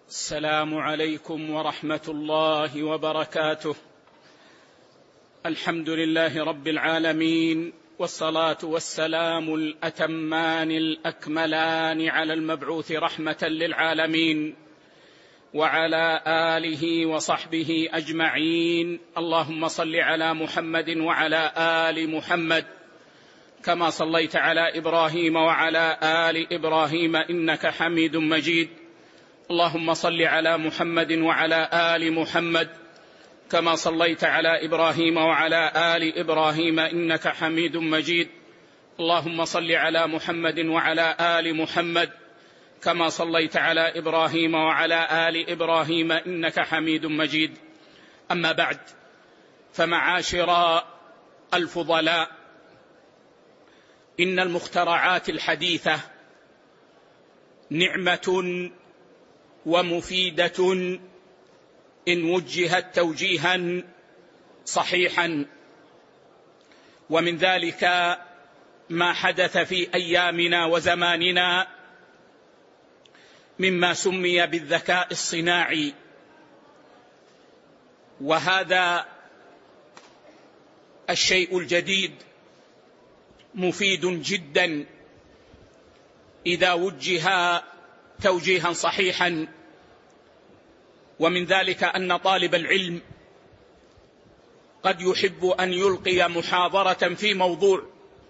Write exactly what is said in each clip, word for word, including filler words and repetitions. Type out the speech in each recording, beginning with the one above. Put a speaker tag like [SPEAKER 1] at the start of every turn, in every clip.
[SPEAKER 1] السلام عليكم ورحمة الله وبركاته. الحمد لله رب العالمين، والصلاة والسلام الأتمان الأكملان على المبعوث رحمة للعالمين وعلى آله وصحبه أجمعين. اللهم صل على محمد وعلى آل محمد كما صليت على إبراهيم وعلى آل إبراهيم إنك حميد مجيد. اللهم صل على محمد وعلى آل محمد كما صليت على إبراهيم وعلى آل إبراهيم إنك حميد مجيد. اللهم صل على محمد وعلى آل محمد كما صليت على إبراهيم وعلى آل إبراهيم إنك حميد مجيد. أما بعد، فمعاشر الفضلاء، إن المخترعات الحديثة نعمة ومفيدة إن وجهت توجيها صحيحا، ومن ذلك ما حدث في أيامنا وزماننا مما سمي بالذكاء الصناعي، وهذا الشيء الجديد مفيد جدا إذا وجه توجيها صحيحا. ومن ذلك أن طالب العلم قد يحب أن يلقي محاضرة في موضوع،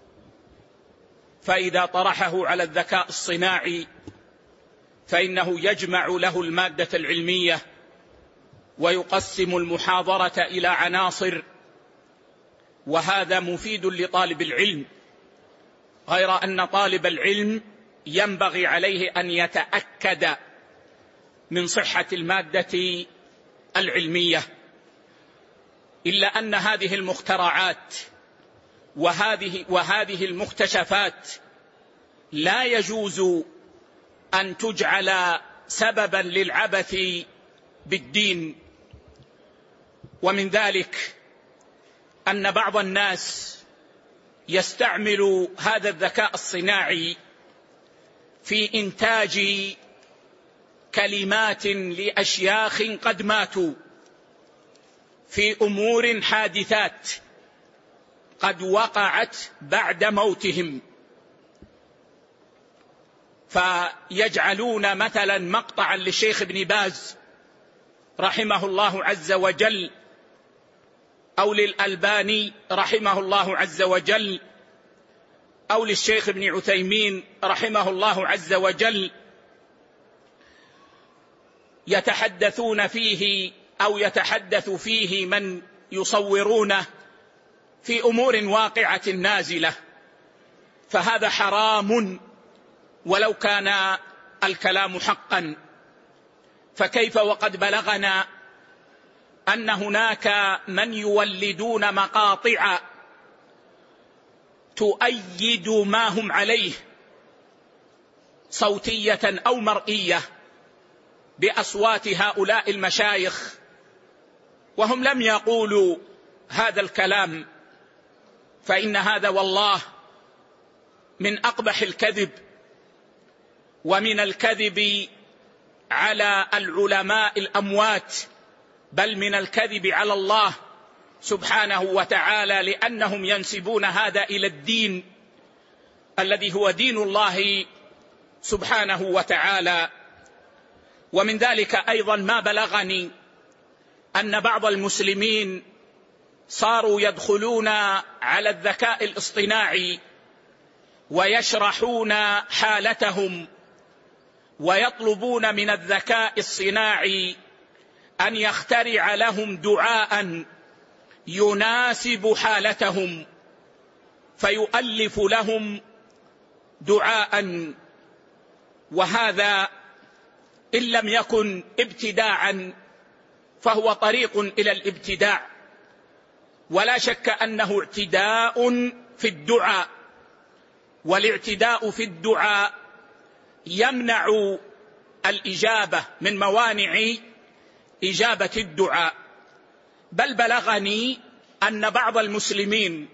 [SPEAKER 1] فإذا طرحه على الذكاء الصناعي فإنه يجمع له المادة العلمية ويقسم المحاضرة إلى عناصر، وهذا مفيد لطالب العلم، غير أن طالب العلم ينبغي عليه أن يتأكد من صحة المادة العلمية. إلا أن هذه المخترعات وهذه, وهذه المكتشفات لا يجوز أن تجعل سببا للعبث بالدين. ومن ذلك أن بعض الناس يستعمل هذا الذكاء الصناعي في إنتاج كلمات لأشياخ قد ماتوا في أمور حادثات قد وقعت بعد موتهم، فيجعلون مثلا مقطعا للشيخ ابن باز رحمه الله عز وجل أو للألباني رحمه الله عز وجل أو للشيخ ابن عثيمين رحمه الله عز وجل، يتحدثون فيه أو يتحدث فيه من يصورونه في أمور واقعة نازلة، فهذا حرام ولو كان الكلام حقا. فكيف وقد بلغنا أن هناك من يولدون مقاطع تؤيد ما هم عليه صوتية أو مرئية بأصوات هؤلاء المشايخ، وهم لم يقولوا هذا الكلام، فإن هذا والله من أقبح الكذب، ومن الكذب على العلماء الأموات، بل من الكذب على الله سبحانه وتعالى، لأنهم ينسبون هذا إلى الدين الذي هو دين الله سبحانه وتعالى. ومن ذلك أيضا ما بلغني أن بعض المسلمين صاروا يدخلون على الذكاء الاصطناعي ويشرحون حالتهم ويطلبون من الذكاء الصناعي أن يخترع لهم دعاء يناسب حالتهم، فيؤلف لهم دعاء، وهذا إن لم يكن ابتداعا فهو طريق إلى الابتداع، ولا شك أنه اعتداء في الدعاء، والاعتداء في الدعاء يمنع الإجابة من موانع إجابة الدعاء. بل بلغني أن بعض المسلمين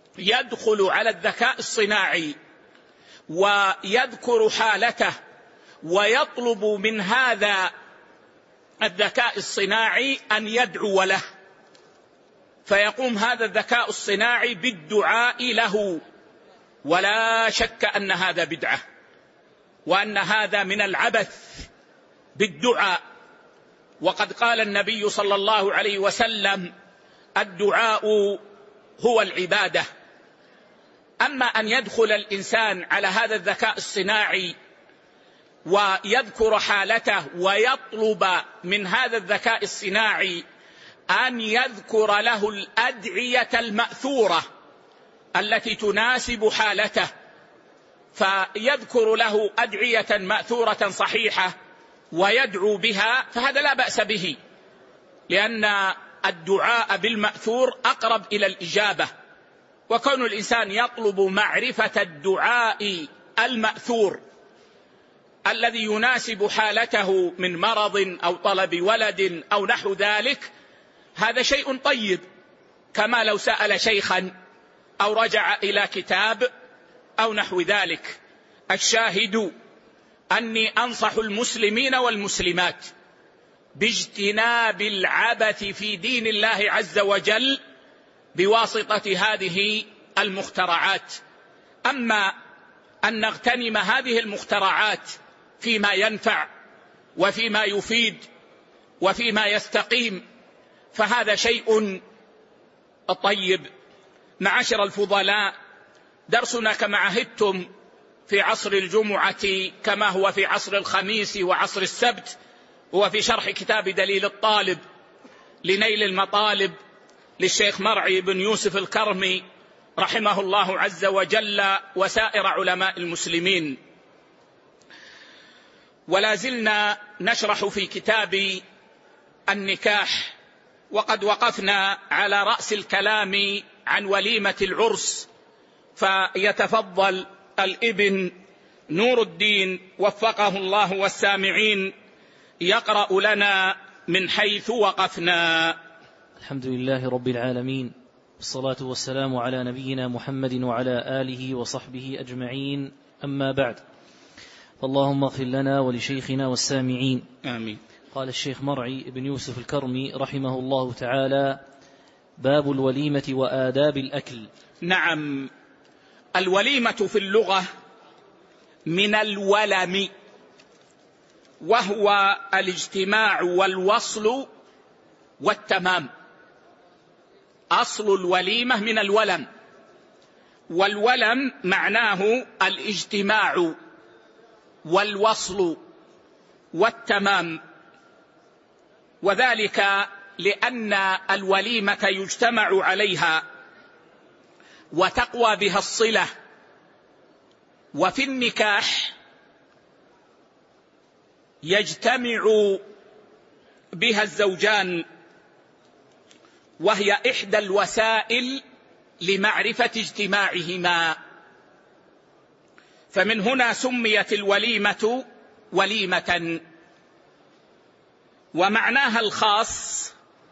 [SPEAKER 1] يدخل على الذكاء الصناعي ويذكر حالته ويطلب من هذا الذكاء الصناعي أن يدعو له، فيقوم هذا الذكاء الصناعي بالدعاء له. ولا شك أن هذا بدعة، وأن هذا من العبث بالدعاء. وقد قال النبي صلى الله عليه وسلم: الدعاء هو العبادة. أما أن يدخل الإنسان على هذا الذكاء الصناعي ويذكر حالته ويطلب من هذا الذكاء الصناعي أن يذكر له الأدعية المأثورة التي تناسب حالته، فيذكر له أدعية مأثورة صحيحة ويدعو بها، فهذا لا بأس به، لأن الدعاء بالمأثور أقرب إلى الإجابة. وكون الإنسان يطلب معرفة الدعاء المأثور الذي يناسب حالته من مرض أو طلب ولد أو نحو ذلك، هذا شيء طيب، كما لو سأل شيخا أو رجع إلى كتاب أو نحو ذلك. الشاهد أني أنصح المسلمين والمسلمات باجتناب العبث في دين الله عز وجل بواسطة هذه المخترعات. أما أن نغتنم هذه المخترعات فيما ينفع وفيما يفيد وفيما يستقيم فهذا شيء طيب. معاشر الفضلاء، درسنا كما عهدتم في عصر الجمعة كما هو في عصر الخميس وعصر السبت هو في شرح كتاب دليل الطالب لنيل المطالب للشيخ مرعي بن يوسف الكرمي رحمه الله عز وجل وسائر علماء المسلمين. ولا زلنا نشرح في كتاب النكاح، وقد وقفنا على رأس الكلام عن وليمة العرس، فيتفضل الابن نور الدين وفقه الله والسامعين يقرأ لنا من حيث وقفنا.
[SPEAKER 2] الحمد لله رب العالمين، والصلاة والسلام على نبينا محمد وعلى آله وصحبه أجمعين، أما بعد، فاللهم اغفر لنا ولشيخنا والسامعين، آمين. قال الشيخ مرعي بن يوسف الكرمي رحمه الله تعالى: باب الوليمة وآداب الأكل.
[SPEAKER 1] نعم، الوليمة في اللغة من الولم، وهو الاجتماع والوصل والتمام. أصل الوليمة من الولم، والولم معناه الاجتماع والوصل والتمام، وذلك لأن الوليمة يجتمع عليها وتقوى بها الصلة. وفي النكاح يجتمع بها الزوجان، وهي إحدى الوسائل لمعرفة اجتماعهما، فمن هنا سميت الوليمة وليمة. ومعناها الخاص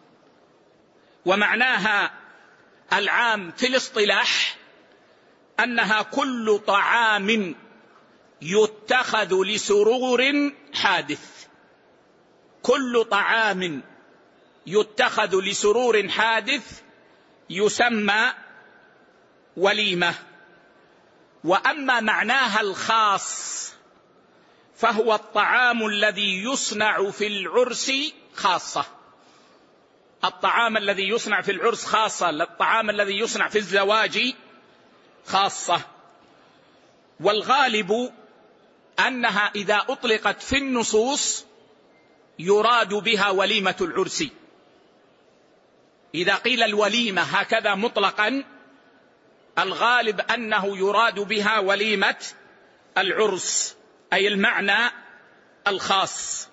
[SPEAKER 1] ومعناها العام في الاصطلاح أنها كل طعام يتخذ لسرور حادث، كل طعام يتخذ لسرور حادث يسمى وليمة. وأما معناها الخاص فهو الطعام الذي يصنع في العرس خاصة، الطعام الذي يصنع في العرس خاصة، الطعام الذي يصنع في الزواج خاصة. والغالب أنها إذا أطلقت في النصوص يراد بها وليمة العرس. إذا قيل الوليمة هكذا مطلقا الغالب أنه يراد بها وليمة العرس، أي المعنى الخاص.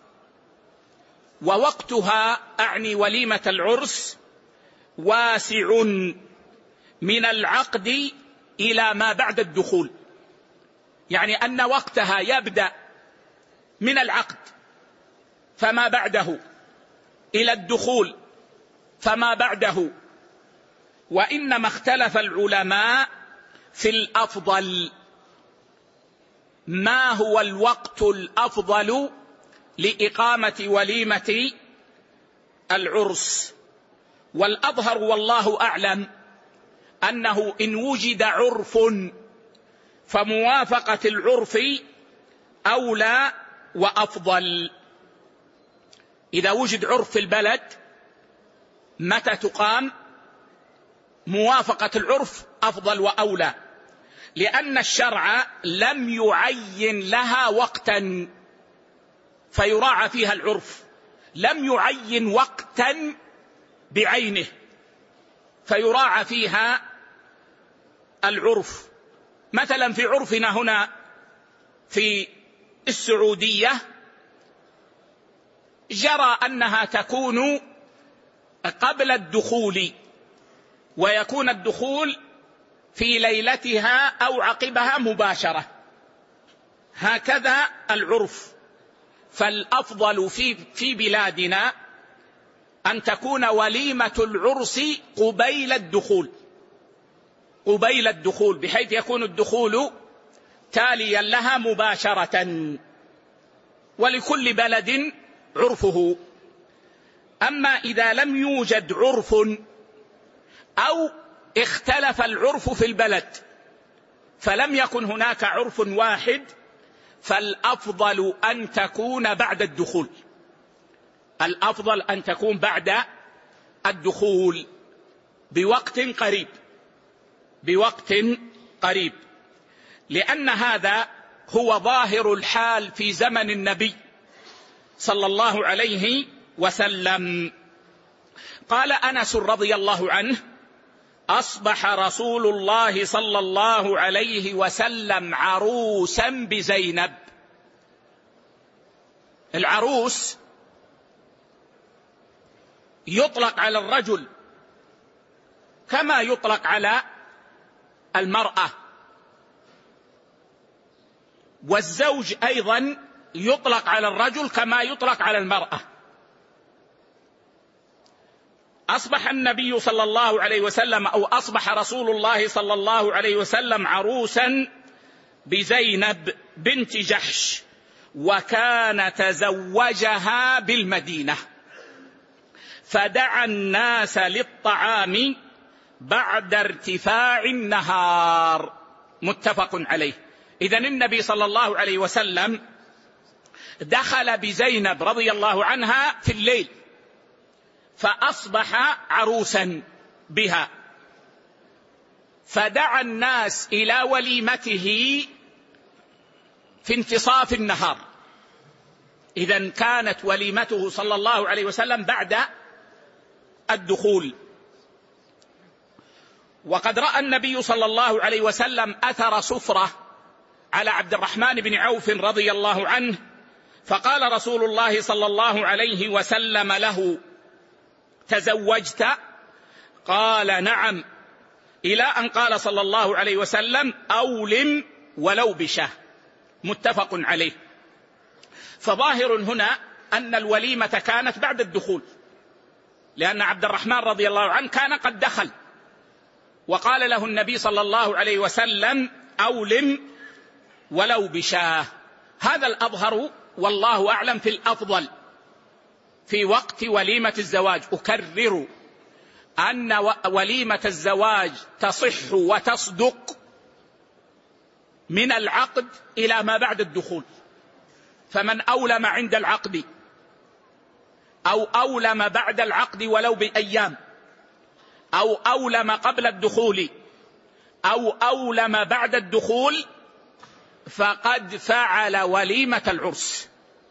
[SPEAKER 1] ووقتها أعني وليمة العرس واسع من العقد إلى ما بعد الدخول، يعني أن وقتها يبدأ من العقد فما بعده إلى الدخول فما بعده. وإنما اختلف العلماء في الأفضل، ما هو الوقت الأفضل لإقامة وليمة العرس؟ والأظهر والله أعلم أنه إن وجد عرف فموافقة العرف أولى وأفضل. إذا وجد عرف في البلد متى تقام؟ موافقة العرف أفضل وأولى، لأن الشرع لم يعين لها وقتا فيراعى فيها العرف، لم يعين وقتا بعينه فيراعى فيها العرف. مثلا في عرفنا هنا في السعودية جرى أنها تكون قبل الدخول، ويكون الدخول في ليلتها أو عقبها مباشرة، هكذا العرف. فالأفضل في في بلادنا أن تكون وليمة العرس قبيل الدخول، قبيل الدخول بحيث يكون الدخول تاليا لها مباشرة، ولكل بلد عرفه. أما إذا لم يوجد عرف أو اختلف العرف في البلد فلم يكن هناك عرف واحد، فالأفضل أن تكون بعد الدخول، الأفضل أن تكون بعد الدخول بوقت قريب، بوقت قريب، لأن هذا هو ظاهر الحال في زمن النبي صلى الله عليه وسلم. قال أنس رضي الله عنه: أصبح رسول الله صلى الله عليه وسلم عروسا بزينب. العروس يطلق على الرجل كما يطلق على المرأة، والزوج أيضا يطلق على الرجل كما يطلق على المرأة. أصبح النبي صلى الله عليه وسلم أو أصبح رسول الله صلى الله عليه وسلم عروسا بزينب بنت جحش، وكان تزوجها بالمدينة، فدعا الناس للطعام بعد ارتفاع النهار، متفق عليه. إذن النبي صلى الله عليه وسلم دخل بزينب رضي الله عنها في الليل، فأصبح عروسا بها، فدعا الناس إلى وليمته في انتصاف النهار. إذن كانت وليمته صلى الله عليه وسلم بعد الدخول. وقد رأى النبي صلى الله عليه وسلم أثر سفرة على عبد الرحمن بن عوف رضي الله عنه، فقال رسول الله صلى الله عليه وسلم له: تزوجت؟ قال: نعم، إلى أن قال صلى الله عليه وسلم: أولم ولو بشاه، متفق عليه. فظاهر هنا أن الوليمة كانت بعد الدخول، لأن عبد الرحمن رضي الله عنه كان قد دخل، وقال له النبي صلى الله عليه وسلم: أولم ولو بشاه. هذا الأظهر والله أعلم في الأفضل في وقت وليمة الزواج. أكرر أن وليمة الزواج تصح وتصدق من العقد إلى ما بعد الدخول، فمن أولم عند العقد أو أولم بعد العقد ولو بأيام، أو أولم قبل الدخول أو أولم بعد الدخول، فقد فعل وليمة العرس.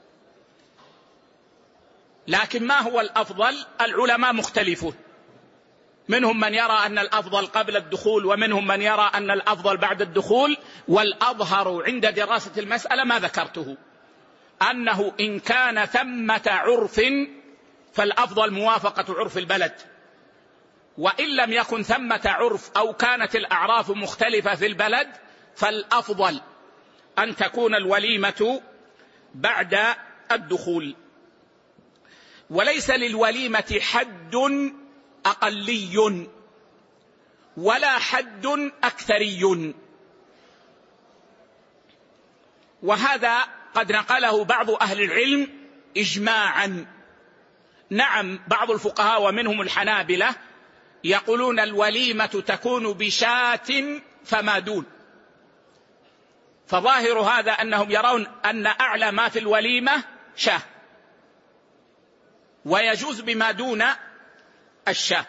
[SPEAKER 1] لكن ما هو الأفضل؟ العلماء مختلفون، منهم من يرى أن الأفضل قبل الدخول، ومنهم من يرى أن الأفضل بعد الدخول. والأظهر عند دراسة المسألة ما ذكرته، أنه إن كان ثمة عرف فالأفضل موافقة عرف البلد، وإن لم يكن ثمة عرف أو كانت الأعراف مختلفة في البلد فالأفضل أن تكون الوليمة بعد الدخول. وليس للوليمة حد أقلي ولا حد أكثري، وهذا قد نقله بعض أهل العلم إجماعا. نعم، بعض الفقهاء ومنهم الحنابلة يقولون الوليمة تكون بشاة فما دون، فظاهر هذا أنهم يرون أن أعلى ما في الوليمة شاة، ويجوز بما دون الشاة.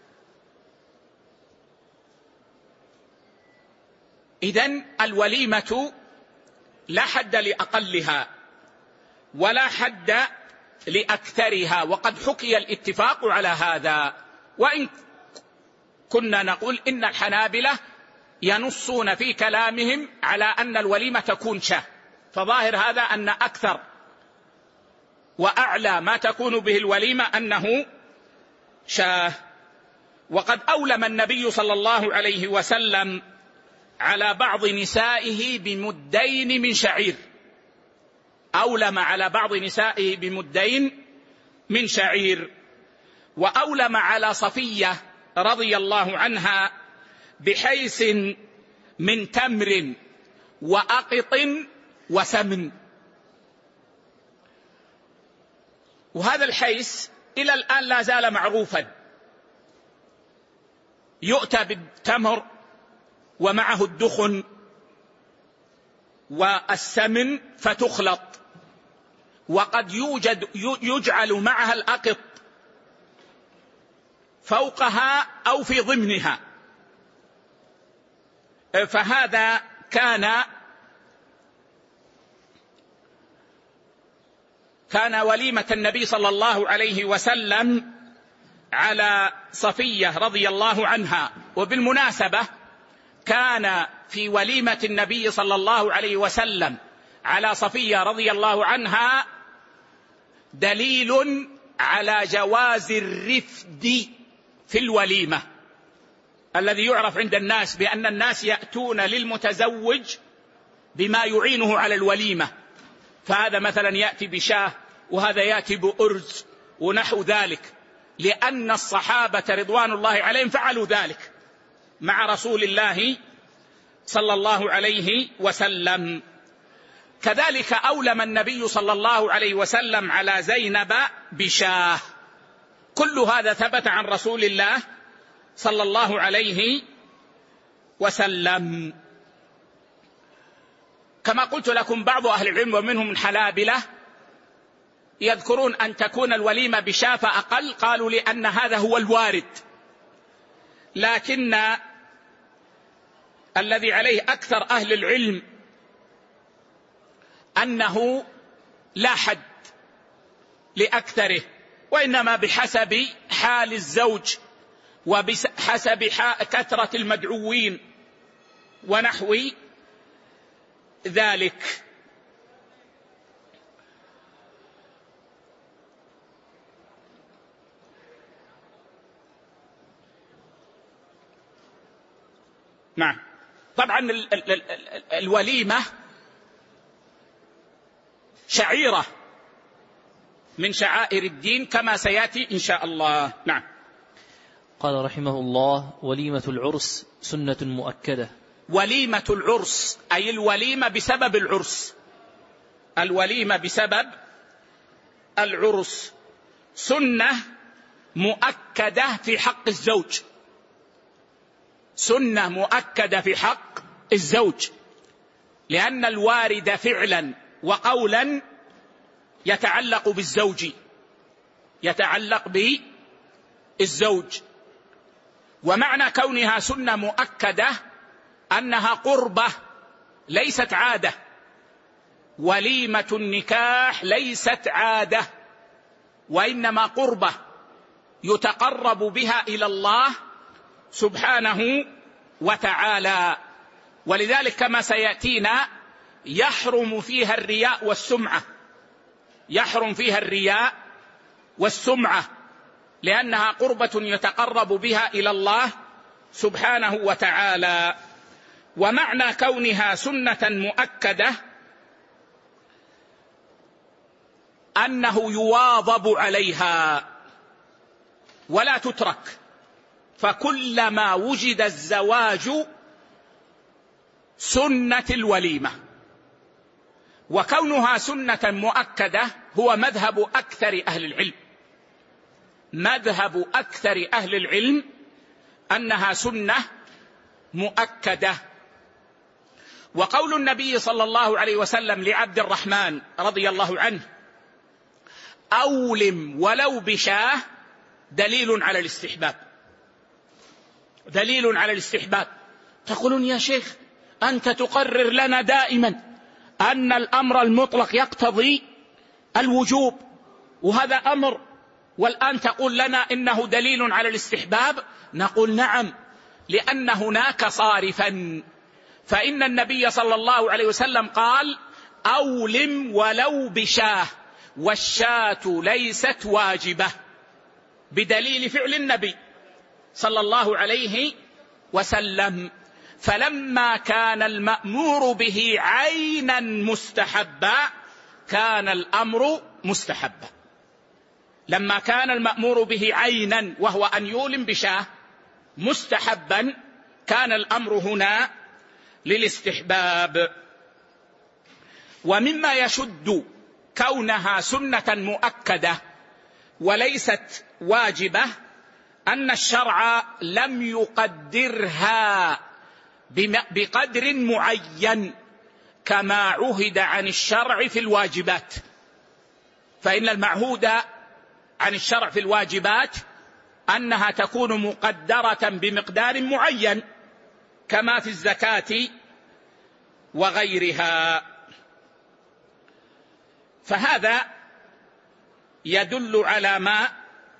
[SPEAKER 1] إذن الوليمة لا حد لأقلها ولا حد لأكثرها، وقد حكي الاتفاق على هذا، وإن كنا نقول إن الحنابلة ينصون في كلامهم على أن الوليمة تكون شاة، فظاهر هذا أن أكثر وأعلى ما تكون به الوليمة أنه شاة. وقد أولم النبي صلى الله عليه وسلم على بعض نسائه بمدين من شعير، أولم على بعض نسائه بمدين من شعير، وأولم على صفية رضي الله عنها بحيث من تمر وأقط وسمن. وهذا الحيث إلى الآن لا زال معروفا، يؤتى بالتمر ومعه الدخن والسمن فتخلط، وقد يوجد يجعل معها الأقط فوقها أو في ضمنها. فهذا كان كان وليمة النبي صلى الله عليه وسلم على صفية رضي الله عنها. وبالمناسبة كان في وليمة النبي صلى الله عليه وسلم على صفية رضي الله عنها دليل على جواز الرفد في الوليمة، الذي يعرف عند الناس بأن الناس يأتون للمتزوج بما يعينه على الوليمة، فهذا مثلا يأتي بشاه وهذا يأتي بأرز ونحو ذلك، لأن الصحابة رضوان الله عليهم فعلوا ذلك مع رسول الله صلى الله عليه وسلم. كذلك أولم النبي صلى الله عليه وسلم على زينب بشاه. كل هذا ثبت عن رسول الله صلى الله عليه وسلم. كما قلت لكم بعض أهل العلم ومنهم الحنابلة يذكرون أن تكون الوليمة بشاة فأقل، قالوا لأن هذا هو الوارد، لكن الذي عليه أكثر أهل العلم أنه لا حد لأكثره، وإنما بحسب حال الزوج وبحسب كثرة المدعوين ونحو ذلك. نعم، طبعا ال ال ال الوليمة شعيرة من شعائر الدين كما سيأتي إن شاء الله. نعم.
[SPEAKER 2] قال رحمه الله: وليمة العرس سنة مؤكدة.
[SPEAKER 1] وليمة العرس أي الوليمة بسبب العرس، الوليمة بسبب العرس سنة مؤكدة في حق الزوج، سنة مؤكدة في حق الزوج، لأن الوارد فعلا وقولا يتعلق بالزوج، يتعلق بالزوج. ومعنى كونها سنة مؤكدة أنها قربة ليست عادة، وليمة النكاح ليست عادة وإنما قربة يتقرب بها إلى الله سبحانه وتعالى. ولذلك كما سيأتينا يحرم فيها الرياء والسمعة، يحرم فيها الرياء والسمعة لأنها قربة يتقرب بها إلى الله سبحانه وتعالى. ومعنى كونها سنة مؤكدة أنه يواظب عليها ولا تترك، فكلما وجد الزواج سنة الوليمة، وكونها سنة مؤكدة هو مذهب أكثر أهل العلم، مذهب أكثر أهل العلم أنها سنة مؤكدة. وقول النبي صلى الله عليه وسلم لعبد الرحمن رضي الله عنه أولم ولو بشاه دليل على الاستحباب، دليل على الاستحباب. تقولون يا شيخ أنت تقرر لنا دائما أن الأمر المطلق يقتضي الوجوب، وهذا أمر، والآن تقول لنا إنه دليل على الاستحباب. نقول نعم، لأن هناك صارفا، فإن النبي صلى الله عليه وسلم قال أولم ولو بشاه، والشاة ليست واجبة، بدليل فعل النبي صلى الله عليه وسلم. فلما كان المأمور به عينا مستحبا كان الأمر مستحبا، لما كان المأمور به عينا وهو أن يولم بشاه مستحبا كان الأمر هنا للاستحباب. ومما يشد كونها سنة مؤكدة وليست واجبة أن الشرع لم يقدرها بقدر معين كما عهد عن الشرع في الواجبات، فإن المعهود عن الشرع في الواجبات أنها تكون مقدرة بمقدار معين كما في الزكاة وغيرها. فهذا يدل على ما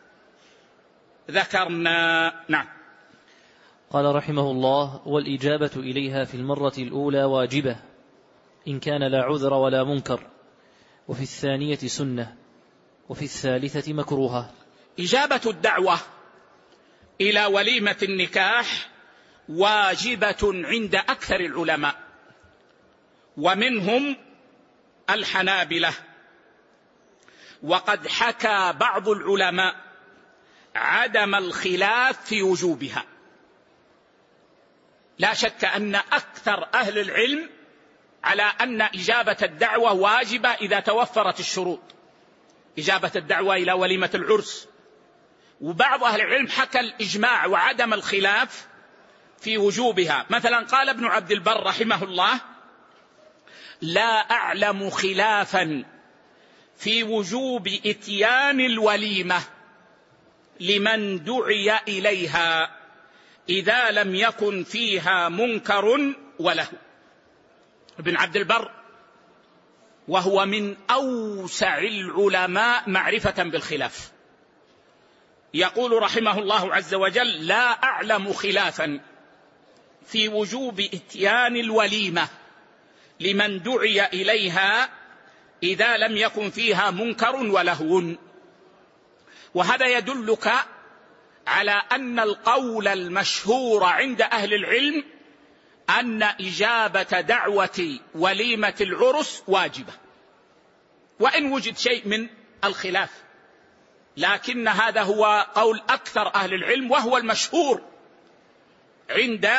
[SPEAKER 1] ذكرنا. نعم.
[SPEAKER 2] قال رحمه الله: والإجابة إليها في المرة الأولى واجبة إن كان لا عذر ولا منكر، وفي الثانية سنة، وفي الثالثة مكروهة.
[SPEAKER 1] إجابة الدعوة إلى وليمة النكاح واجبة عند أكثر العلماء، ومنهم الحنابلة. وقد حكى بعض العلماء عدم الخلاف في وجوبها. لا شك أن أكثر أهل العلم على أن إجابة الدعوة واجبة إذا توفرت الشروط، إجابة الدعوة إلى وليمة العرس. وبعض أهل العلم حكى الإجماع وعدم الخلاف في وجوبها. مثلا قال ابن عبد البر رحمه الله: لا أعلم خلافا في وجوب إتيان الوليمة لمن دعي إليها إذا لم يكن فيها منكر وله. ابن عبد البر وهو من أوسع العلماء معرفة بالخلاف يقول رحمه الله عز وجل: لا أعلم خلافا في وجوب إتيان الوليمة لمن دعي إليها إذا لم يكن فيها منكر ولهو. وهذا يدلك على أن القول المشهور عند أهل العلم أن إجابة دعوة وليمة العرس واجبة، وإن وجد شيء من الخلاف، لكن هذا هو قول أكثر أهل العلم وهو المشهور عند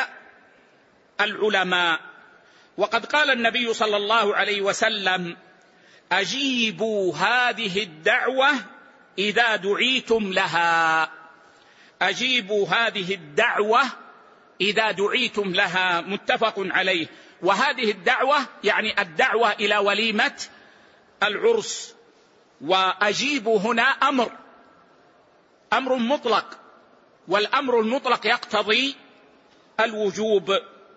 [SPEAKER 1] العلماء. وقد قال النبي صلى الله عليه وسلم: أجيبوا هذه الدعوة إذا دعيتم لها، أجيبوا هذه الدعوة إذا دعيتم لها، متفق عليه. وهذه الدعوة يعني الدعوة إلى وليمة العرس. وأجيبوا هنا أمر أمر مطلق، والأمر المطلق يقتضي الوجوب.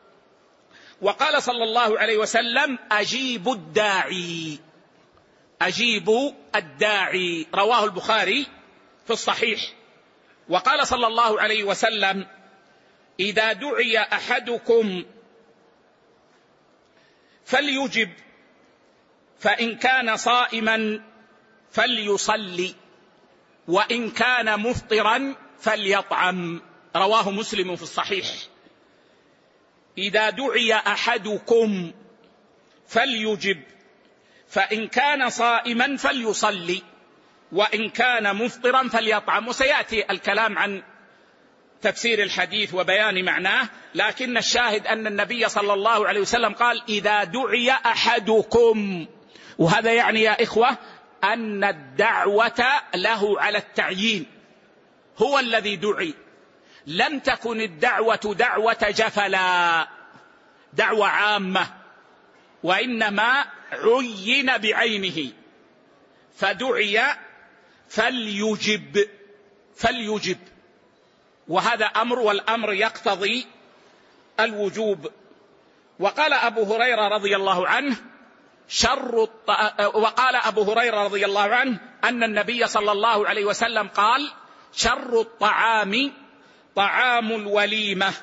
[SPEAKER 1] وقال صلى الله عليه وسلم: أجيبوا الداعي، أجيبوا الداعي، رواه البخاري في الصحيح. وقال صلى الله عليه وسلم: إذا دعي أحدكم فليجب، فإن كان صائما فليصلي، وإن كان مفطرا فليطعم، رواه مسلم في الصحيح. إذا دعي أحدكم فليجب، فإن كان صائما فليصلي، وإن كان مفطرا فليطعم. وسيأتي الكلام عن تفسير الحديث وبيان معناه، لكن الشاهد أن النبي صلى الله عليه وسلم قال: إذا دعي أحدكم، وهذا يعني يا إخوة أن الدعوة له على التعيين، هو الذي دعي، لم تكن الدعوة دعوة جفلا، دعوة عامة، وإنما عين بعينه فدعي فليجب فليجب وهذا أمر، والأمر يقتضي الوجوب. وقال أبو هريرة رضي الله عنه شر الط... وقال أبو هريرة رضي الله عنه أن النبي صلى الله عليه وسلم قال: شر الطعام طعام الوليمة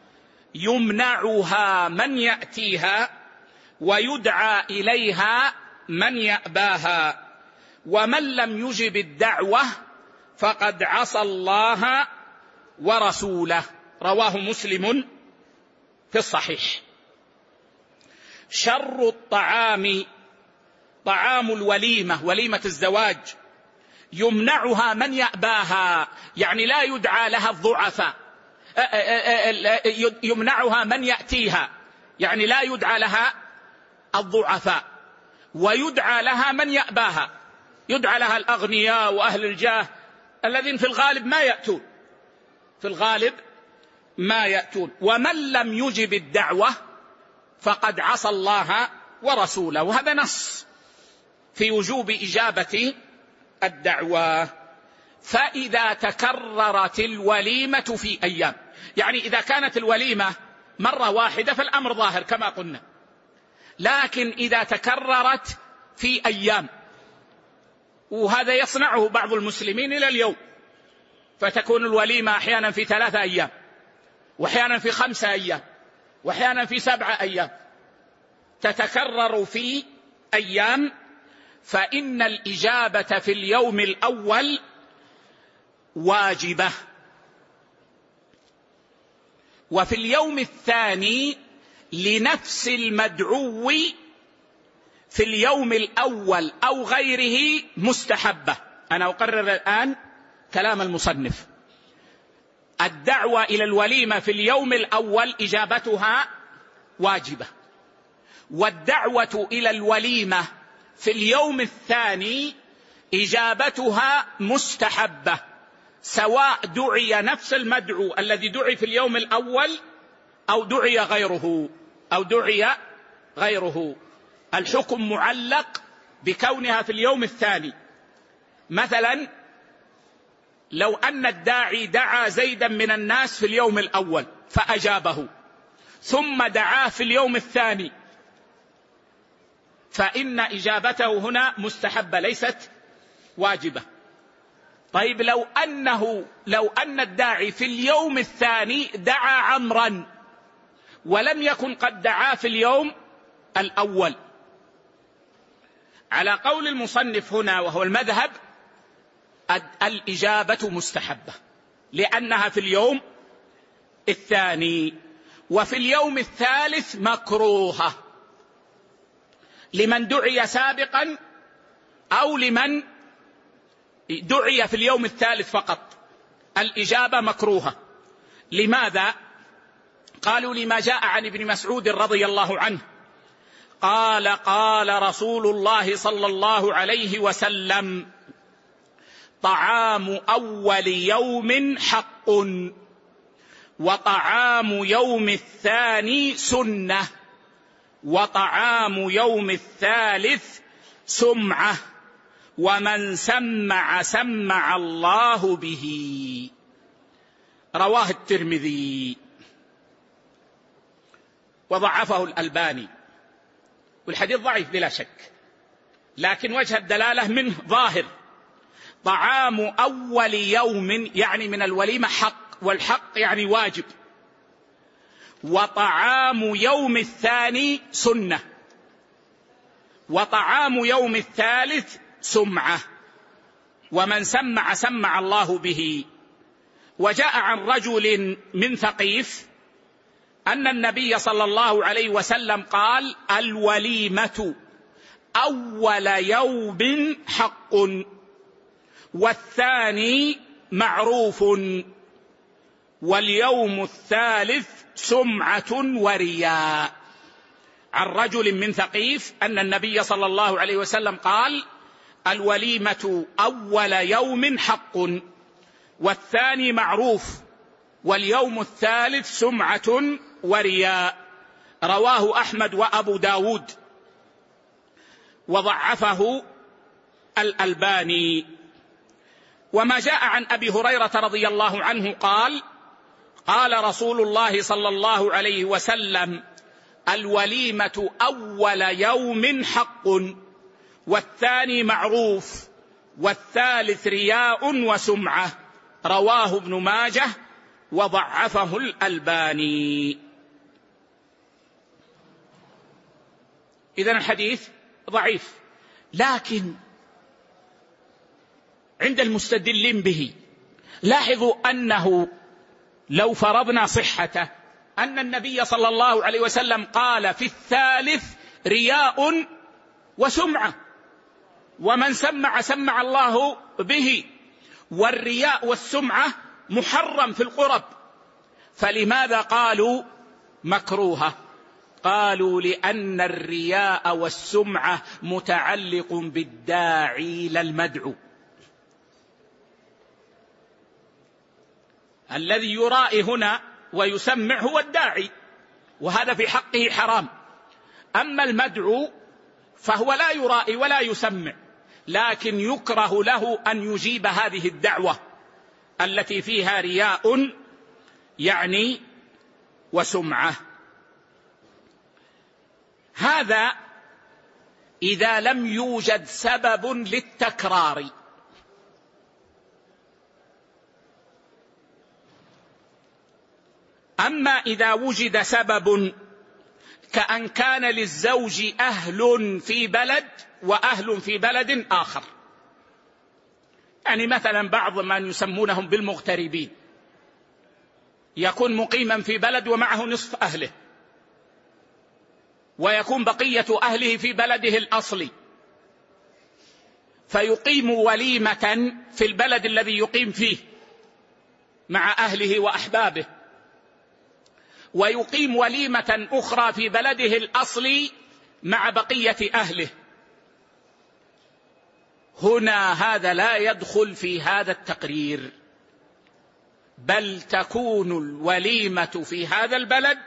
[SPEAKER 1] يمنعها من يأتيها ويدعى إليها من يأباها، ومن لم يجب الدعوة فقد عصى الله ورسوله. رواه مسلم في الصحيح. شر الطعام طعام الوليمة، وليمة الزواج، يمنعها من يأباها، يعني لا يدعى لها الضعفاء، يمنعها من يأتيها، يعني لا يدعى لها الضعفاء، ويدعى لها من يأباها، يدعى لها الأغنياء وأهل الجاه الذين في الغالب ما يأتون في الغالب ما يأتون ومن لم يجب الدعوة فقد عصى الله ورسوله. وهذا نص في وجوب إجابة الدعوة. فإذا تكررت الوليمة في أيام، يعني إذا كانت الوليمة مرة واحدة فالأمر ظاهر كما قلنا، لكن إذا تكررت في أيام، وهذا يصنعه بعض المسلمين إلى اليوم، فتكون الوليمة أحيانا في ثلاثة أيام، وأحيانا في خمسة أيام، وأحيانا في سبعة أيام، تتكرر في أيام، فإن الإجابة في اليوم الأول واجبة، وفي اليوم الثاني لنفس المدعو في اليوم الأول أو غيره مستحبة. أنا أقرر الآن كلام المصنف. الدعوة إلى الوليمة في اليوم الأول إجابتها واجبة، والدعوة إلى الوليمة في اليوم الثاني إجابتها مستحبة، سواء دعي نفس المدعو الذي دعي في اليوم الأول أو دعي غيره أو دعي غيره. الحكم معلق بكونها في اليوم الثاني. مثلا لو أن الداعي دعا زيدا من الناس في اليوم الأول فأجابه، ثم دعاه في اليوم الثاني، فإن إجابته هنا مستحبة ليست واجبة. طيب لو أنه لو أن الداعي في اليوم الثاني دعا عمرا ولم يكن قد دعاه في اليوم الأول، على قول المصنف هنا وهو المذهب الإجابة مستحبة، لأنها في اليوم الثاني. وفي اليوم الثالث مكروهة لمن دعي سابقا أو لمن دعي في اليوم الثالث فقط، الإجابة مكروهة. لماذا؟ قالوا لما جاء عن ابن مسعود رضي الله عنه قال: قال رسول الله صلى الله عليه وسلم: طعام أول يوم حق، وطعام يوم الثاني سنة، وطعام يوم الثالث سمعة، ومن سمع سمع الله به. رواه الترمذي وضعفه الألباني، والحديث ضعيف بلا شك، لكن وجه الدلالة منه ظاهر. طعام أول يوم يعني من الوليمة حق، والحق يعني واجب، وطعام يوم الثاني سنة، وطعام يوم الثالث سمعة، ومن سمع سمع الله به. وجاء عن رجل من ثقيف أن النبي صلى الله عليه وسلم قال: الوليمة أول يوم حق، والثاني معروف، واليوم الثالث سمعة ورياء. عن رجل من ثقيف أن النبي صلى الله عليه وسلم قال: الوليمة أول يوم حق، والثاني معروف، واليوم الثالث سمعة ورياء. رواه أحمد وأبو داود، وضعفه الألباني. وما جاء عن أبي هريرة رضي الله عنه قال: قال رسول الله صلى الله عليه وسلم: الوليمة أول يوم حق، والثاني معروف، والثالث رياء وسمعة. رواه ابن ماجه وضعفه الألباني. إذن الحديث ضعيف، لكن عند المستدلين به لاحظوا أنه لو فرضنا صحته أن النبي صلى الله عليه وسلم قال في الثالث رياء وسمعة، ومن سمع سمع الله به، والرياء والسمعة محرم في القرب، فلماذا قالوا مكروهة؟ قالوا لأن الرياء والسمعة متعلق بالداعي لا المدعو. الذي يرائي هنا ويسمع هو الداعي، وهذا في حقه حرام. أما المدعو فهو لا يرائي ولا يسمع، لكن يكره له أن يجيب هذه الدعوة التي فيها رياء يعني وسمعة. هذا إذا لم يوجد سبب للتكرار. أما إذا وجد سبب، كأن كان للزوج أهل في بلد وأهل في بلد آخر، يعني مثلا بعض من يسمونهم بالمغتربين يكون مقيما في بلد ومعه نصف أهله، ويكون بقية أهله في بلده الأصلي، فيقيم وليمة في البلد الذي يقيم فيه مع أهله وأحبابه، ويقيم وليمة أخرى في بلده الأصلي مع بقية أهله. هنا هذا لا يدخل في هذا التقرير، بل تكون الوليمة في هذا البلد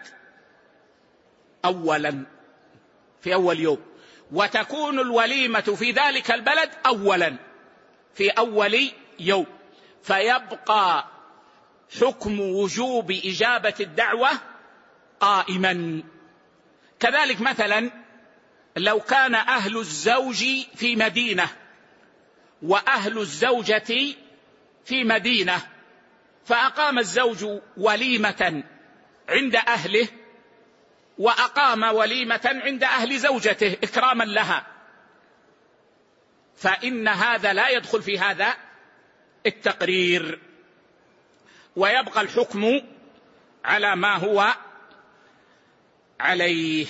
[SPEAKER 1] أولا في أول يوم، وتكون الوليمة في ذلك البلد أولا في أول يوم، فيبقى حكم وجوب إجابة الدعوة قائما. كذلك مثلا لو كان أهل الزوج في مدينة وأهل الزوجة في مدينة، فأقام الزوج وليمة عند أهله وأقام وليمة عند أهل زوجته إكراما لها، فإن هذا لا يدخل في هذا التقرير، ويبقى الحكم على ما هو عليه.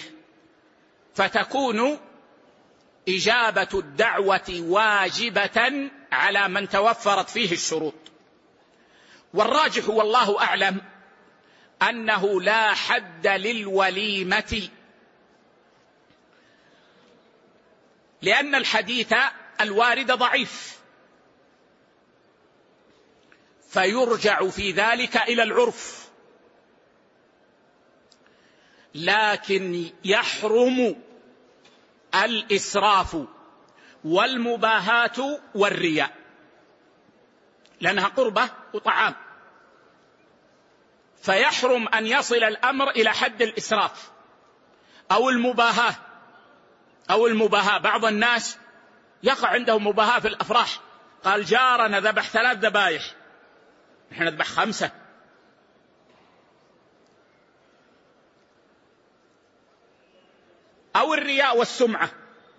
[SPEAKER 1] فتكون إجابة الدعوة واجبة على من توفرت فيه الشروط. والراجح والله أعلم أنه لا حد للوليمة، لأن الحديث الوارد ضعيف، فيرجع في ذلك إلى العرف، لكن يحرم الإسراف والمباهاة والرياء، لأنها قربة وطعام، فيحرم أن يصل الأمر إلى حد الإسراف أو المباهاة أو المباهاة. بعض الناس يقع عندهم مباهاة في الأفراح، قال جارنا ذبح ثلاث ذبايح، نحن نذبح خمسة. أو الرياء والسمعة،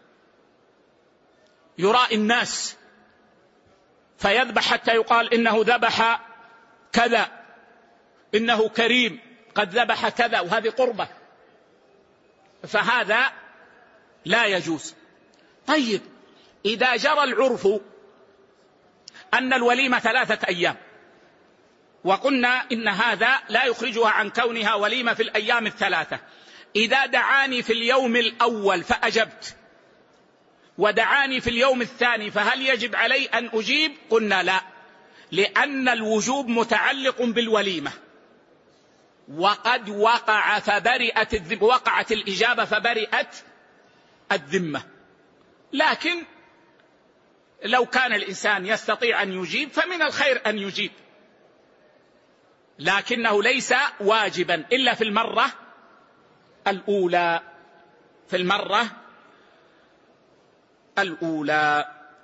[SPEAKER 1] يرائي الناس فيذبح حتى يقال إنه ذبح كذا، إنه كريم قد ذبح كذا، وهذه قربة، فهذا لا يجوز. طيب إذا جرى العرف أن الوليمة ثلاثة أيام، وقلنا إن هذا لا يخرجها عن كونها وليمة في الأيام الثلاثة، إذا دعاني في اليوم الأول فأجبت ودعاني في اليوم الثاني فهل يجب علي أن أجيب؟ قلنا لا، لأن الوجوب متعلق بالوليمة، وقد وقع فبرئت الذمة، وقعت الإجابة فبرئت الذمة. لكن لو كان الإنسان يستطيع أن يجيب فمن الخير أن يجيب، لكنه ليس واجبا إلا في المرة الأولى، في المرة الأولى.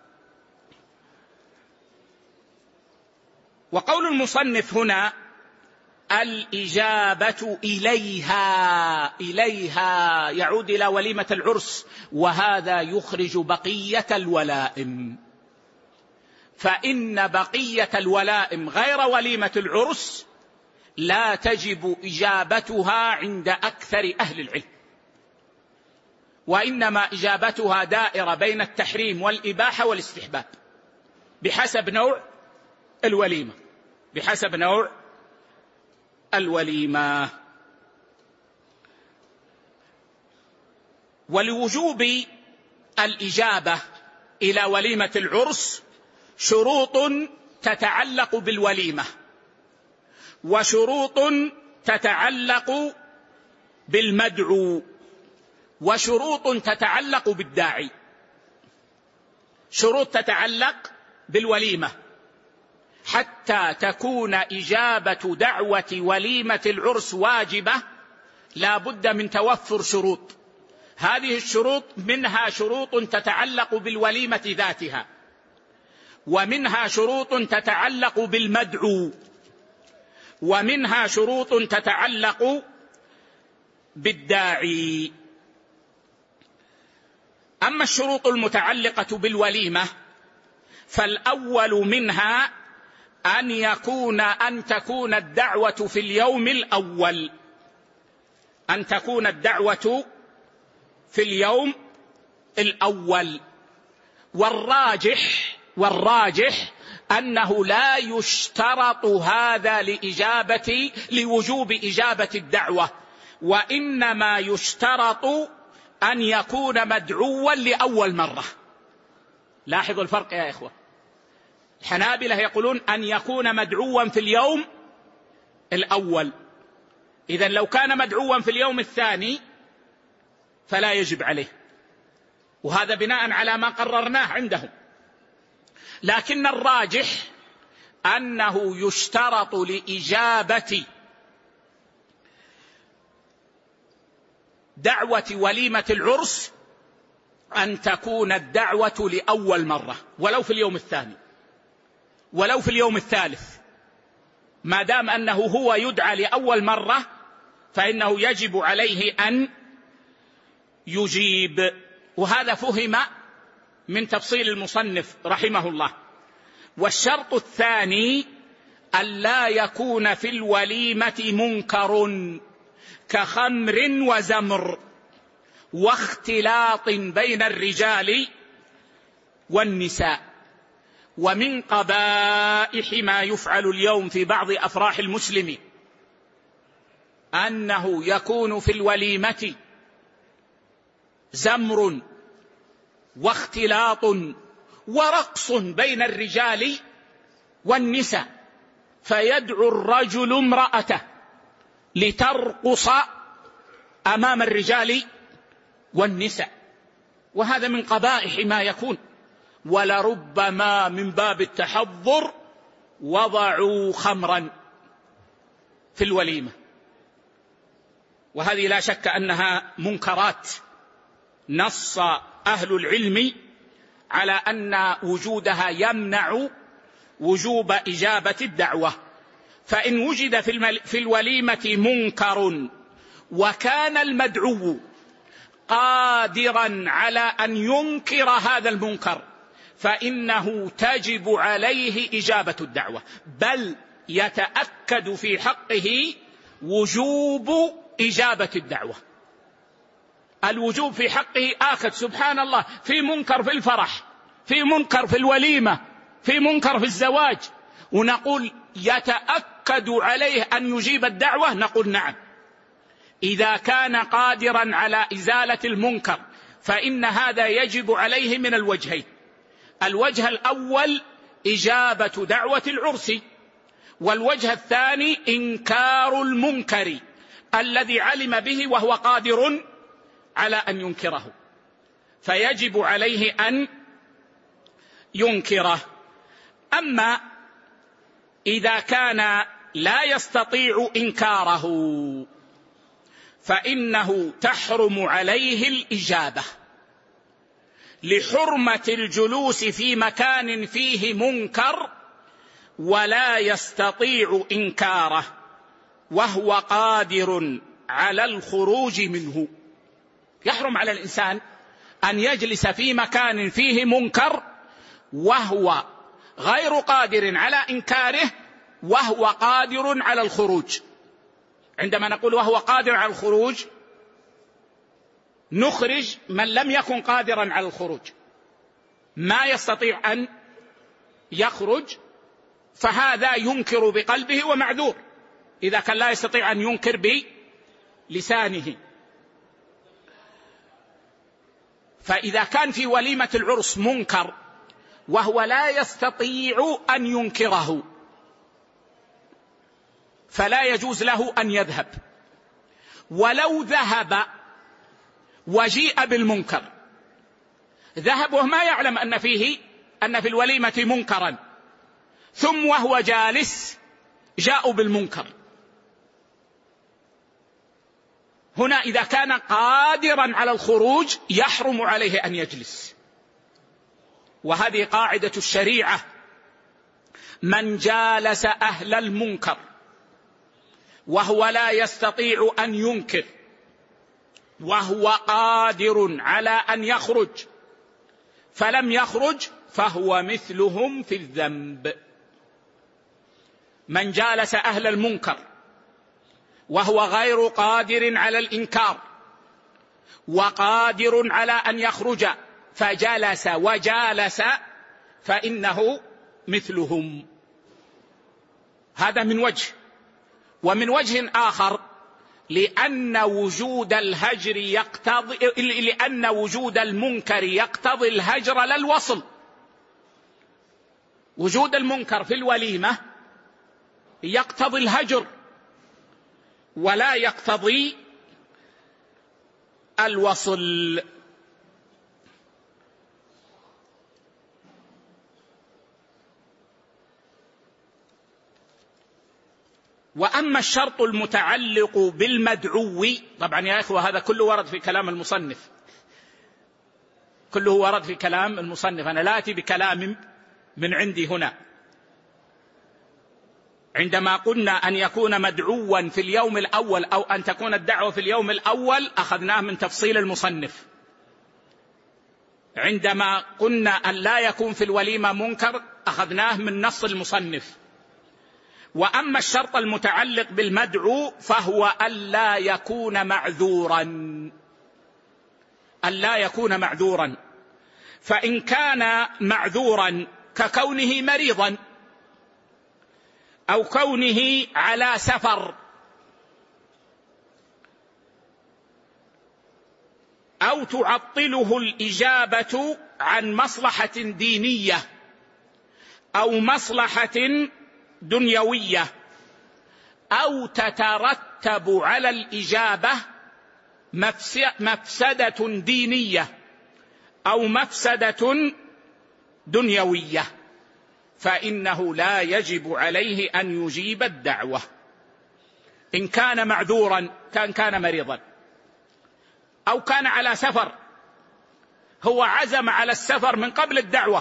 [SPEAKER 1] وقول المصنف هنا الإجابة إليها، إليها يعود إلى وليمة العرس، وهذا يخرج بقية الولائم، فإن بقية الولائم غير وليمة العرس لا تجب إجابتها عند أكثر أهل العلم، وإنما إجابتها دائرة بين التحريم والإباحة والاستحباب بحسب نوع الوليمة، بحسب نوع الوليمة. ولوجوب الإجابة إلى وليمة العرس شروط تتعلق بالوليمة، وشروط تتعلق بالمدعو، وشروط تتعلق بالداعي. شروط تتعلق بالوليمة: حتى تكون إجابة دعوة وليمة العرس واجبة لا بد من توفر شروط. هذه الشروط منها شروط تتعلق بالوليمة ذاتها، ومنها شروط تتعلق بالمدعو، ومنها شروط تتعلق بالداعي. أما الشروط المتعلقة بالوليمة فالأول منها أن يكون أن تكون الدعوة في اليوم الأول، أن تكون الدعوة في اليوم الأول. والراجح والراجح أنه لا يشترط هذا لإجابة لوجوب إجابة الدعوة، وإنما يشترط أن يكون مدعوا لأول مرة. لاحظوا الفرق يا إخوة، الحنابلة يقولون أن يكون مدعوا في اليوم الأول، إذن لو كان مدعوا في اليوم الثاني فلا يجب عليه، وهذا بناء على ما قررناه عندهم. لكن الراجح أنه يشترط لإجابة دعوة وليمة العرس أن تكون الدعوة لأول مرة، ولو في اليوم الثاني ولو في اليوم الثالث، ما دام أنه هو يدعى لأول مرة فإنه يجب عليه أن يجيب. وهذا فهم من تفصيل المصنف رحمه الله. والشرط الثاني ألا يكون في الوليمة منكر كخمر وزمر واختلاط بين الرجال والنساء. ومن قبائح ما يفعل اليوم في بعض أفراح المسلمين أنه يكون في الوليمة زمر واختلاط ورقص بين الرجال والنساء، فيدعو الرجل امرأته لترقص أمام الرجال والنساء، وهذا من قبائح ما يكون. ولربما من باب التحضر وضعوا خمرا في الوليمة، وهذه لا شك أنها منكرات. نص أهل العلم على أن وجودها يمنع وجوب إجابة الدعوة. فإن وجد في الوليمة منكر وكان المدعو قادرا على أن ينكر هذا المنكر فإنه تجب عليه إجابة الدعوة، بل يتأكد في حقه وجوب إجابة الدعوة. الوجوب في حقه آكد. سبحان الله، في منكر في الفرح، في منكر في الوليمة، في منكر في الزواج، ونقول يتأكد عليه أن يجيب الدعوة، نقول نعم. إذا كان قادرا على إزالة المنكر فإن هذا يجب عليه من الوجهين. الوجه الأول إجابة دعوة العرس، والوجه الثاني إنكار المنكر الذي علم به وهو قادر على أن ينكره، فيجب عليه أن ينكره. أما إذا كان لا يستطيع إنكاره فإنه تحرم عليه الإجابة لحرمة الجلوس في مكان فيه منكر ولا يستطيع إنكاره وهو قادر على الخروج منه. يحرم على الإنسان أن يجلس في مكان فيه منكر وهو غير قادر على إنكاره وهو قادر على الخروج. عندما نقول وهو قادر على الخروج نخرج من لم يكن قادرا على الخروج، ما يستطيع أن يخرج، فهذا ينكر بقلبه ومعذور إذا كان لا يستطيع أن ينكر بلسانه. فإذا كان في وليمة العرس منكر وهو لا يستطيع أن ينكره فلا يجوز له أن يذهب، ولو ذهب وجيء بالمنكر، ذهب وهو ما يعلم أن فيه أن في الوليمة منكرا، ثم وهو جالس جاءوا بالمنكر، هنا إذا كان قادرا على الخروج يحرم عليه أن يجلس. وهذه قاعدة الشريعة: من جالس أهل المنكر وهو لا يستطيع أن ينكر وهو قادر على أن يخرج فلم يخرج فهو مثلهم في الذنب. من جالس أهل المنكر وهو غير قادر على الإنكار وقادر على أن يخرج فجلس وجالس فإنه مثلهم. هذا من وجه. ومن وجه آخر لأن وجود الهجر يقتضي لأن وجود المنكر يقتضي الهجر لا الوصل. وجود المنكر في الوليمة يقتضي الهجر ولا يقتضي الوصل. وأما الشرط المتعلق بالمدعو، طبعا يا إخوة هذا كله ورد في كلام المصنف، كله ورد في كلام المصنف، أنا لا أتي بكلام من عندي هنا. عندما قلنا أن يكون مدعوا في اليوم الأول أو أن تكون الدعوة في اليوم الأول أخذناه من تفصيل المصنف. عندما قلنا أن لا يكون في الوليمة منكر أخذناه من نص المصنف. وأما الشرط المتعلق بالمدعو فهو ألا يكون معذورا، ألا يكون معذورا. فإن كان معذورا ككونه مريضا أو كونه على سفر أو تعطله الإجابة عن مصلحة دينية أو مصلحة دنيوية أو تترتب على الإجابة مفسدة دينية أو مفسدة دنيوية فإنه لا يجب عليه أن يجيب الدعوة إن كان معذورا، كان كان مريضا أو كان على سفر، هو عزم على السفر من قبل الدعوة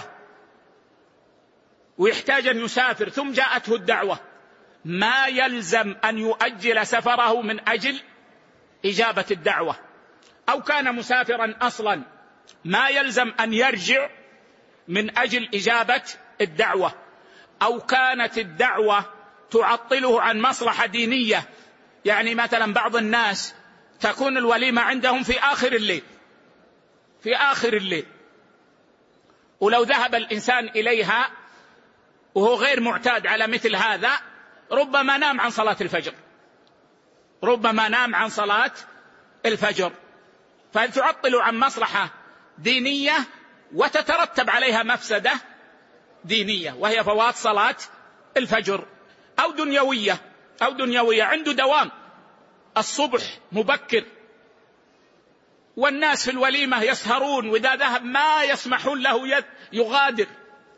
[SPEAKER 1] ويحتاج أن يسافر ثم جاءته الدعوة، ما يلزم أن يؤجل سفره من أجل إجابة الدعوة. أو كان مسافرا أصلا ما يلزم أن يرجع من أجل إجابة الدعوة. أو كانت الدعوة تعطله عن مصلحة دينية، يعني مثلا بعض الناس تكون الوليمة عندهم في آخر الليل في آخر الليل ولو ذهب الإنسان إليها وهو غير معتاد على مثل هذا ربما نام عن صلاة الفجر، ربما نام عن صلاة الفجر، فتعطل عن مصلحة دينية وتترتب عليها مفسدة دينية وهي فوات صلاة الفجر، أو دنيوية أو دنيوية عنده دوام الصبح مبكر والناس في الوليمة يسهرون، وإذا ذهب ما يسمحون له يغادر،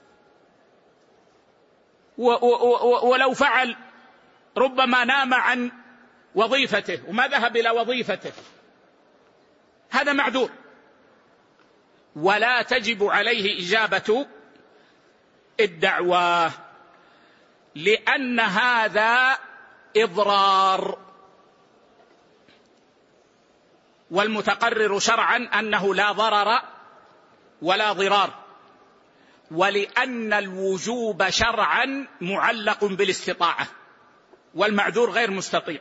[SPEAKER 1] ولو فعل ربما نام عن وظيفته وما ذهب إلى وظيفته، هذا معذور ولا تجب عليه إجابة الدعوة، لأن هذا إضرار، والمتقرر شرعا أنه لا ضرر ولا ضرار، ولأن الوجوب شرعا معلق بالاستطاعة والمعذور غير مستطيع.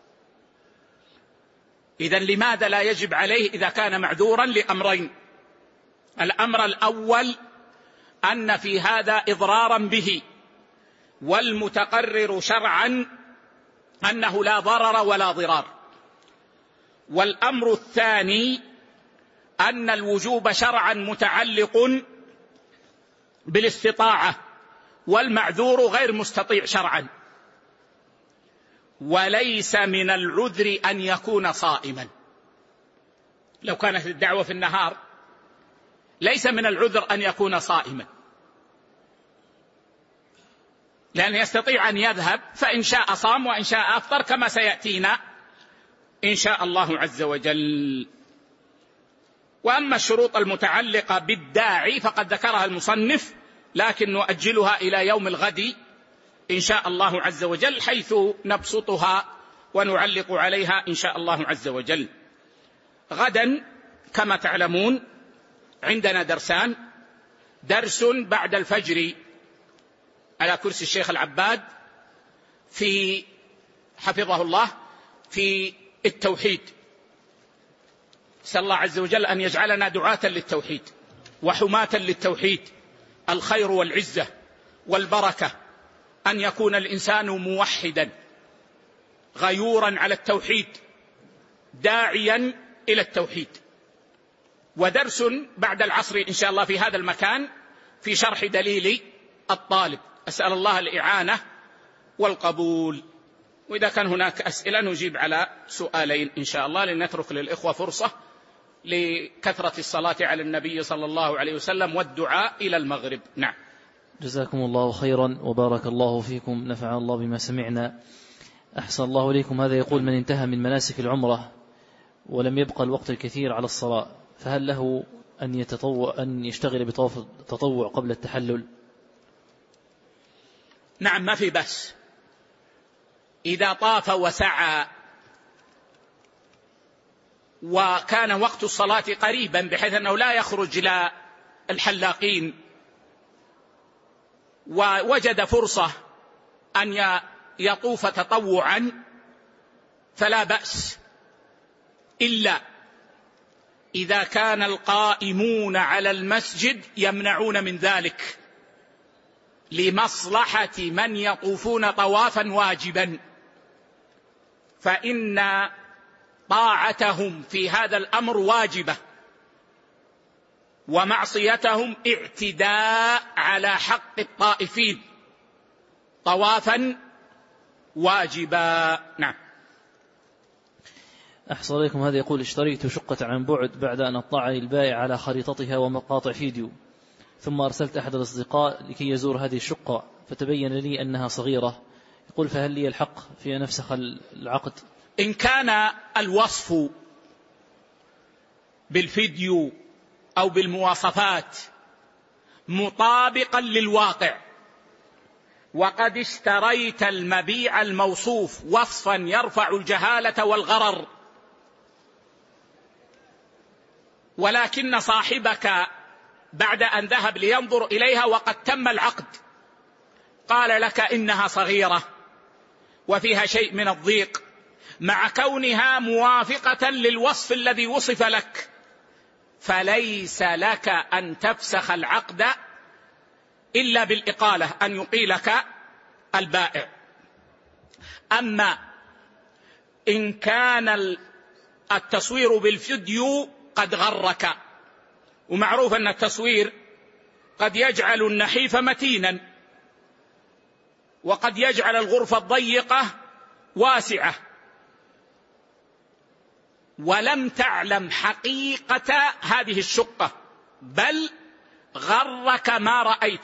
[SPEAKER 1] إذن لماذا لا يجب عليه إذا كان معذورا؟ لأمرين: الأمر الأول أن في هذا إضرارا به، والمتقرر شرعا أنه لا ضرر ولا ضرار. والأمر الثاني أن الوجوب شرعا متعلق بالاستطاعة والمعذور غير مستطيع شرعا. وليس من العذر أن يكون صائما. لو كانت الدعوة في النهار ليس من العذر أن يكون صائما، لأنه يستطيع أن يذهب، فإن شاء صام وإن شاء أفطر كما سيأتينا إن شاء الله عز وجل. وأما الشروط المتعلقة بالداعي فقد ذكرها المصنف، لكن نؤجلها إلى يوم الغد إن شاء الله عز وجل، حيث نبسطها ونعلق عليها إن شاء الله عز وجل. غدا كما تعلمون عندنا درسان: درس بعد الفجر على كرسي الشيخ العباد في حفظه الله في التوحيد. نسأل الله عز وجل أن يجعلنا دعاة للتوحيد وحماة للتوحيد، الخير والعزة والبركة أن يكون الإنسان موحدا غيورا على التوحيد داعيا إلى التوحيد. ودرس بعد العصر إن شاء الله في هذا المكان في شرح دليل الطالب. أسأل الله الإعانة والقبول، وإذا كان هناك أسئلة نجيب على سؤالين إن شاء الله، لنترك للإخوة فرصة لكثرة الصلاة على النبي صلى الله عليه وسلم والدعاء إلى المغرب. نعم.
[SPEAKER 2] جزاكم الله خيرا وبارك الله فيكم، نفع الله بما سمعنا. أحسن الله إليكم. هذا يقول: من انتهى من مناسك العمرة ولم يبقى الوقت الكثير على الصلاة، فهل له أن يتطوع أن يشتغل بطواف التطوع قبل التحلل؟
[SPEAKER 1] نعم، ما في بأس. إذا طاف وسعى وكان وقت الصلاة قريبا بحيث أنه لا يخرج إلى الحلاقين ووجد فرصة أن يطوف تطوعا فلا بأس، إلا إذا كان القائمون على المسجد يمنعون من ذلك لمصلحة من يطوفون طوافا واجبا، فإن طاعتهم في هذا الأمر واجبة، ومعصيتهم اعتداء على حق الطائفين طوافا واجبا. نعم.
[SPEAKER 2] أحسن عليكم. هذا يقول: اشتريت شقة عن بعد بعد أن أطلعني البائع على خريطتها ومقاطع فيديو، ثم أرسلت أحد الأصدقاء لكي يزور هذه الشقة فتبين لي أنها صغيرة. يقول: فهل لي الحق في أن أفسخ العقد؟
[SPEAKER 1] إن كان الوصف بالفيديو أو بالمواصفات مطابقا للواقع، وقد اشتريت المبيع الموصوف وصفا يرفع الجهالة والغرر، ولكن صاحبك بعد أن ذهب لينظر إليها وقد تم العقد قال لك إنها صغيرة وفيها شيء من الضيق، مع كونها موافقة للوصف الذي وصف لك، فليس لك أن تفسخ العقد إلا بالإقالة، أن يقيلك البائع. أما إن كان التصوير بالفيديو قد غرك. ومعروف أن التصوير قد يجعل النحيف متينا، وقد يجعل الغرفة الضيقة واسعة، ولم تعلم حقيقة هذه الشقة، بل غرك ما رأيت.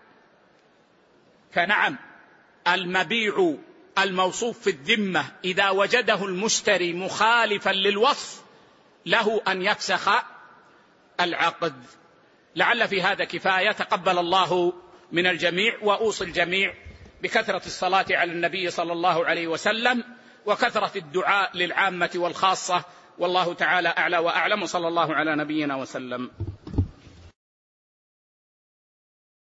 [SPEAKER 1] فنعم، المبيع الموصوف في الذمة إذا وجده المشتري مخالفا للوصف له أن يفسخ العقد. لعل في هذا كفاية. تقبل الله من الجميع، وأوصي الجميع بكثرة الصلاة على النبي صلى الله عليه وسلم وكثرة الدعاء للعامة والخاصة، والله تعالى أعلى وأعلم، صلى الله على نبينا وسلم.